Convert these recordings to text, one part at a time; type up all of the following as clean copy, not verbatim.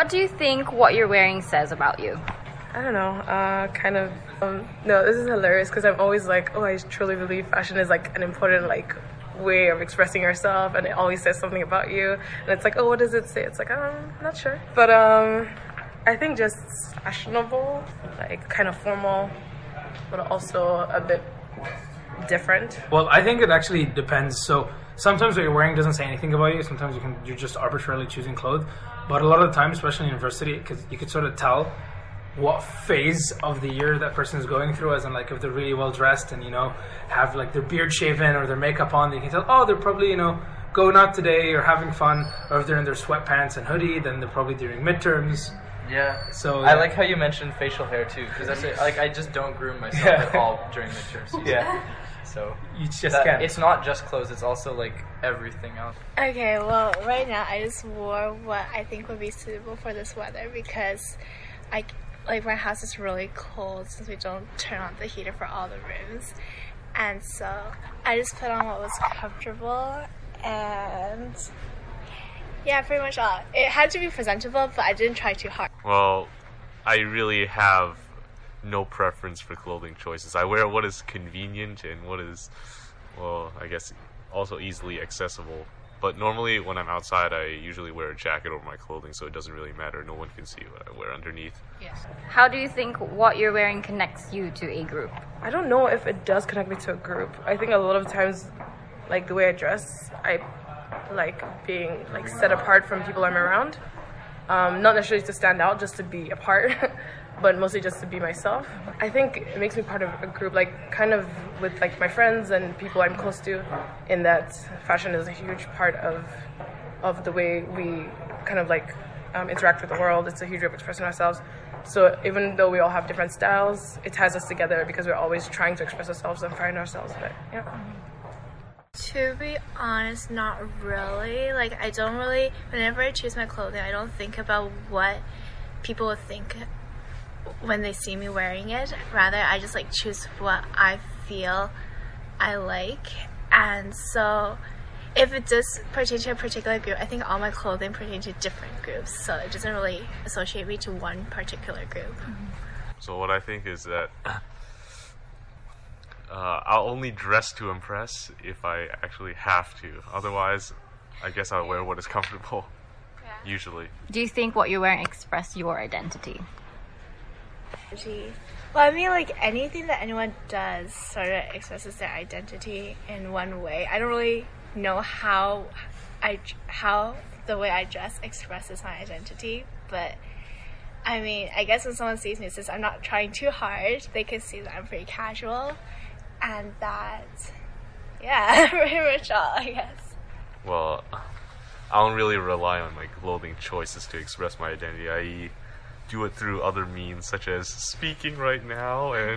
What do you think what you're wearing says about you? I don't know, no, this is hilarious because I'm always like, oh, I truly believe fashion is like an important like way of expressing yourself, and it always says something about you. And it's like, oh, what does it say? It's like, I'm not sure. But I think just fashionable, like kind of formal, but also a bit different. Well, I think it actually depends. So sometimes what you're wearing doesn't say anything about you. Sometimes you're just arbitrarily choosing clothes. But a lot of the time, especially in university, because you could sort of tell what phase of the year that person is going through, as in like if they're really well dressed and have like their beard shaven or their makeup on, you can tell, oh, they're probably going out today or having fun. Or if they're in their sweatpants and hoodie, then they're probably during midterms. Yeah. So I like how you mentioned facial hair too, because that's it. Like I just don't groom myself at all during midterm season. Yeah. So you just can't. It's not just clothes; it's also like everything else. Okay, well, right now I just wore what I think would be suitable for this weather because my house is really cold since we don't turn on the heater for all the rooms, and so I just put on what was comfortable, and yeah, pretty much all. It had to be presentable, but I didn't try too hard. Well, I really have no preference for clothing choices. I wear what is convenient and what is, well, I guess also easily accessible. But normally when I'm outside, I usually wear a jacket over my clothing, so it doesn't really matter. No one can see what I wear underneath. Yes. How do you think what you're wearing connects you to a group? I don't know if it does connect me to a group. I think a lot of times, like the way I dress, I like being like set apart from people I'm around. Not necessarily to stand out, just to be apart, but mostly just to be myself. I think it makes me part of a group, like kind of with like my friends and people I'm close to, in that fashion is a huge part of the way we kind of like interact with the world. It's a huge way of expressing ourselves. So even though we all have different styles, it ties us together because we're always trying to express ourselves and find ourselves. But yeah. To be honest, not really. Like, I don't really, whenever I choose my clothing, I don't think about what people would think when they see me wearing it. Rather, I just like choose what I feel I like. And so if it does pertain to a particular group, I think all my clothing pertain to different groups. So it doesn't really associate me to one particular group. So what I think is that I'll only dress to impress if I actually have to. Otherwise, I guess I'll wear what is comfortable, usually. Do you think what you're wearing express your identity? Well, I mean, like, anything that anyone does sort of expresses their identity in one way. I don't really know how the way I dress expresses my identity, but I mean, I guess when someone sees me, since I'm not trying too hard, they can see that I'm pretty casual. And that, yeah, pretty much all, I guess. Well, I don't really rely on my clothing choices to express my identity. I do it through other means, such as speaking right now and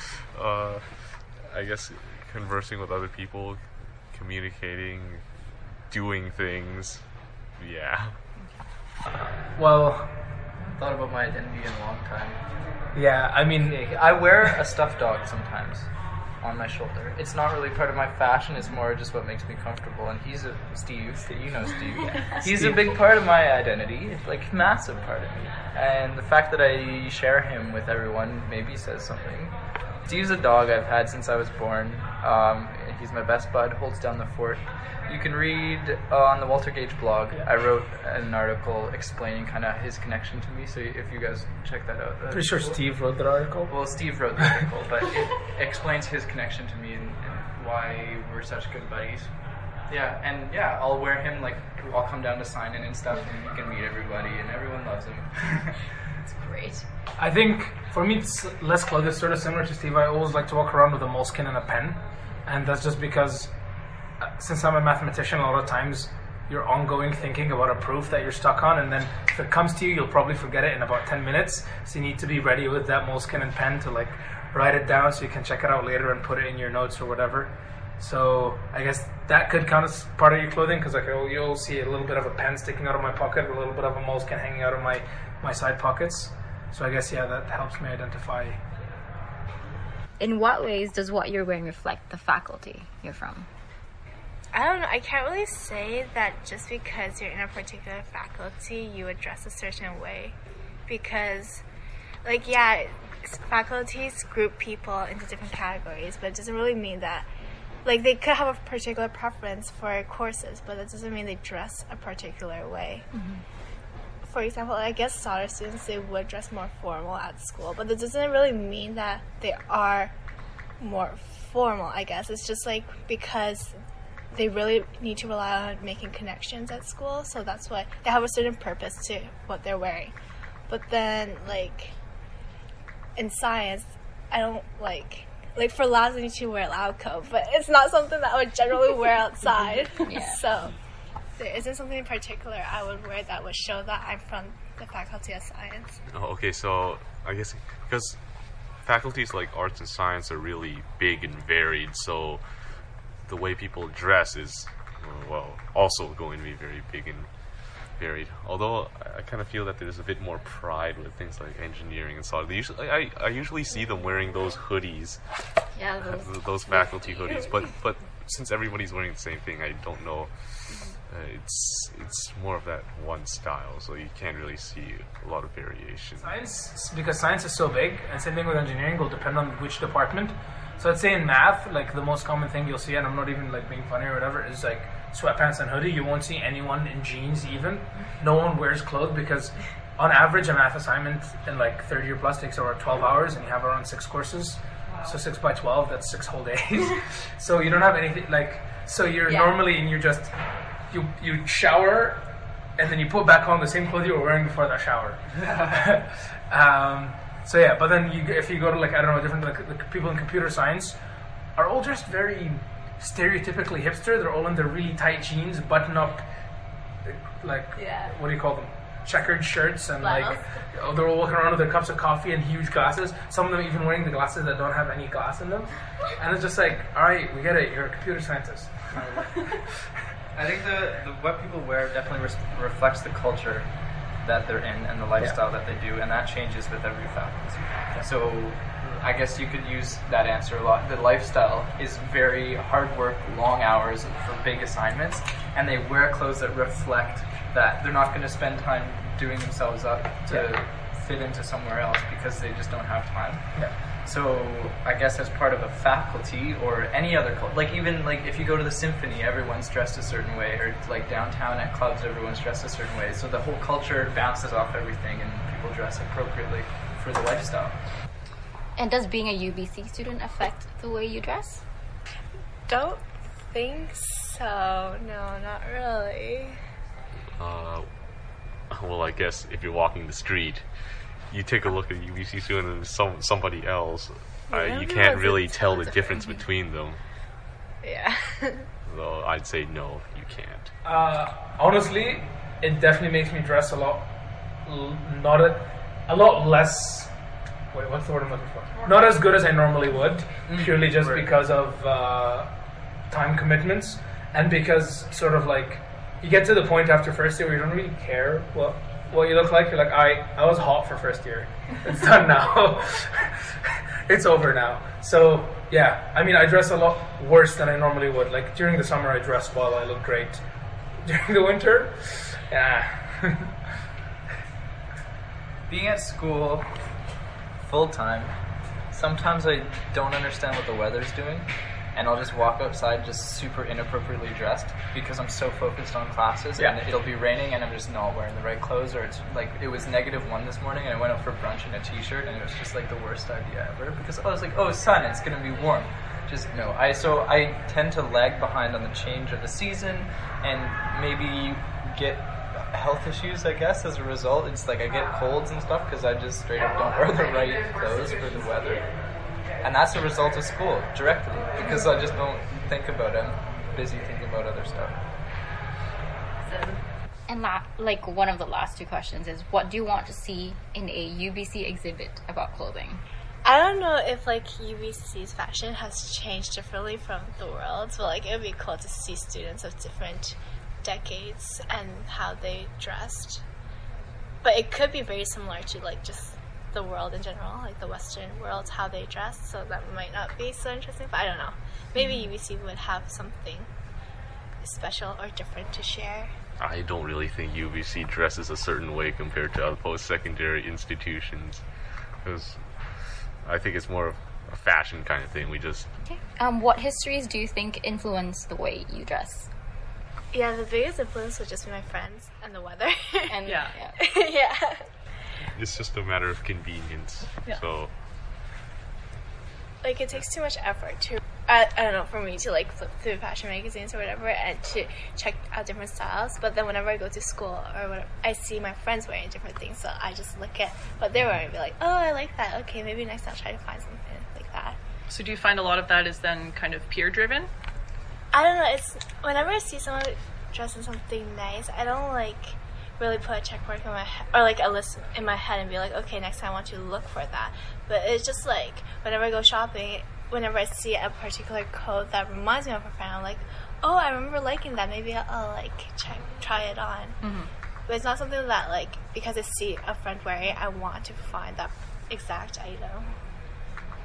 I guess conversing with other people, communicating, doing things. Yeah. Well, Thought about my identity in a long time. yeah, I mean, I wear a stuffed dog sometimes on my shoulder. It's not really part of my fashion, it's more just what makes me comfortable. And he's Steve, you know Steve. He's a big part of my identity, like massive part of me. And the fact that I share him with everyone maybe says something. Steve's a dog I've had since I was born. He's my best bud, holds down the fort. You can read on the Walter Gage blog, I wrote an article explaining kind of his connection to me, so if you guys check that out. pretty sure Steve wrote that article. Well, Steve wrote the article, but it explains his connection to me and why we're such good buddies. Yeah, and yeah, I'll wear him, like, I'll come down to sign in and stuff, and you can meet everybody, and everyone loves him. It's great. I think for me, it's less clothes. It's sort of similar to Steve. I always like to walk around with a moleskin and a pen, and that's just because since I'm a mathematician, a lot of times you're ongoing thinking about a proof that you're stuck on, and then if it comes to you, you'll probably forget it in about 10 minutes. So you need to be ready with that moleskin and pen to like write it down so you can check it out later and put it in your notes or whatever. So I guess that could count as part of your clothing, because like you'll see a little bit of a pen sticking out of my pocket, a little bit of a moleskin hanging out of my side pockets. So I guess, yeah, that helps me identify. In what ways does what you're wearing reflect the faculty you're from? I don't know. I can't really say that just because you're in a particular faculty, you would dress a certain way. Because, like, yeah, faculties group people into different categories, but it doesn't really mean that, like, they could have a particular preference for courses, but that doesn't mean they dress a particular way. For example, I guess solder students, they would dress more formal at school, but that doesn't really mean that they are more formal, I guess. It's just, like, because they really need to rely on making connections at school, so that's why they have a certain purpose to what they're wearing. But then, like, in science, I don't like for labs I need to wear a lab coat, but it's not something that I would generally wear outside. So there isn't something in particular I would wear that would show that I'm from the Faculty of Science. Oh, okay, so I guess because faculties like arts and science are really big and varied, so the way people dress is, well, also going to be very big and varied. Although I kind of feel that there's a bit more pride with things like engineering and solid. I usually see them wearing those hoodies, those faculty hoodies. But since everybody's wearing the same thing, I don't know. It's more of that one style, so you can't really see a lot of variation. Science, because science is so big, and same thing with engineering, will depend on which department. So I'd say in math, like the most common thing you'll see, and I'm not even like being funny or whatever, is like sweatpants and hoodie. You won't see anyone in jeans even. No one wears clothes because on average a math assignment in like third year plus takes over 12 hours and you have around 6 courses. So 6 by 12, that's 6 whole days. So you don't have anything like, so you're normally and you're just, you shower and then you put back on the same clothes you were wearing before that shower. So yeah, but then if you go to like, I don't know, different like the people in computer science are all just very stereotypically hipster. They're all in their really tight jeans, button up, like what do you call them? Checkered shirts and like they're all walking around with their cups of coffee and huge glasses. Some of them even wearing the glasses that don't have any glass in them. And it's just like, all right, we get it. You're a computer scientist. I think the what people wear definitely reflects the culture that they're in and the lifestyle that they do, and that changes with every faculty. So I guess you could use that answer a lot. The lifestyle is very hard work, long hours for big assignments, and they wear clothes that reflect that. They're not going to spend time doing themselves up to fit into somewhere else because they just don't have time. So I guess as part of a faculty or any other like even like if you go to the symphony, everyone's dressed a certain way, or like downtown at clubs, everyone's dressed a certain way. So the whole culture bounces off everything, and people dress appropriately for the lifestyle. And does being a UBC student affect the way you dress? Don't think so. No, not really. Well, I guess if you're walking the street, you take a look at a UBC student and somebody else, you can't really tell the difference between them. Yeah. So I'd say no, you can't. Honestly, it definitely makes me dress a lot less. Wait, what's the word I'm looking for? Not as good as I normally would, purely just because of time commitments, and because sort of like you get to the point after first year where you don't really care what you look like. You're like, I was hot for first year. It's done now. It's over now. So yeah, I mean, I dress a lot worse than I normally would. Like during the summer, I dress well. I look great. During the winter, Being at school full time, sometimes I don't understand what the weather's doing, and I'll just walk outside just super inappropriately dressed because I'm so focused on classes, and it'll be raining and I'm just not wearing the right clothes, or it's like it was -1 this morning and I went out for brunch in a t-shirt and it was just like the worst idea ever because I was like, oh, sun, it's gonna be warm. Just no. I tend to lag behind on the change of the season, and maybe get health issues, I guess, as a result. It's like I get colds and stuff because I just straight up don't wear the right clothes for the weather. And that's a result of school, directly, because I just don't think about it. I'm busy thinking about other stuff. And like one of the last 2 questions is, what do you want to see in a UBC exhibit about clothing? I don't know if like UBC's fashion has changed differently from the world's, but like it would be cool to see students of different decades and how they dressed. But it could be very similar to like just the world in general, like the Western world, how they dress, so that might not be so interesting, but I don't know. Maybe UBC would have something special or different to share? I don't really think UBC dresses a certain way compared to other post-secondary institutions, because I think it's more of a fashion kind of thing. We just Okay. What histories do you think influence the way you dress? Yeah, the biggest influence would just be my friends and the weather. And Yeah. Yeah. it's just a matter of convenience. Yeah. So Like, it takes too much effort to, I don't know, for me to, like, flip through fashion magazines or whatever and to check out different styles. But then whenever I go to school or whatever, I see my friends wearing different things, so I just look at what they're wearing and be like, oh, I like that. Okay, maybe next time I'll try to find something like that. So do you find a lot of that is then kind of peer driven? I don't know, it's, whenever I see someone dressed in something nice, I don't, like, really put a check mark in my head, or like a list in my head and be like, okay, next time I want to look for that. But it's just like, whenever I go shopping, whenever I see a particular coat that reminds me of a friend, I'm like, oh, I remember liking that, maybe I'll like try it on. Mm-hmm. But it's not something that, like, because I see a friend wearing it, I want to find that exact item.